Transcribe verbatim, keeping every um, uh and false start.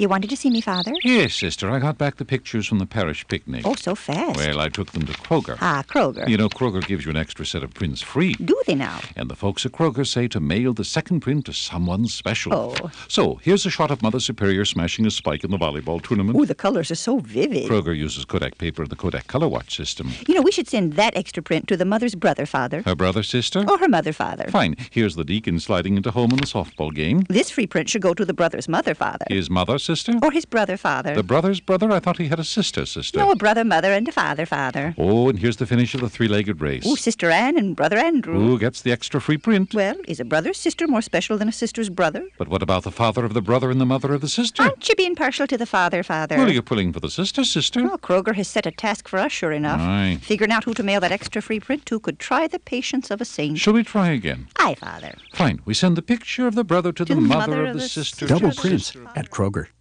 You wanted to see me, Father? Yes, sister. I got back the pictures from the parish picnic. Oh, so fast. Well, I took them to Kroger. Ah, Kroger. You know, Kroger gives you an extra set of prints free. Do they now? And the folks at Kroger say to mail the second print to someone special. Oh. So, here's a shot of Mother Superior smashing a spike in the volleyball tournament. Ooh, the colors are so vivid. Kroger uses Kodak paper in the Kodak Color Watch system. You know, we should send that extra print to the mother's brother, Father. Her brother, sister? Or her mother, Father. Fine. Here's the deacon sliding into home in the softball game. This free print should go to the brother's mother, Father. His mother, sister? Or his brother, Father. The brother's brother? I thought he had a sister, sister. No, a brother, mother, and a father, Father. Oh, and here's the finish of the three-legged race. Ooh, Sister Anne and Brother Andrew. Who gets the extra free print? Well, is a brother's sister more special than a sister's brother? But what about the father of the brother and the mother of the sister? Aren't you being partial to the father, Father? Well, you're pulling for the sister, sister. Well, Kroger has set a task for us, sure enough. Aye. Figuring out who to mail that extra free print to could try the patience of a saint. Shall we try again? Aye, Father. Fine. We send the picture of the brother to, To the, the mother, mother of of the the sister. sister. Double to prints sister. at Kroger.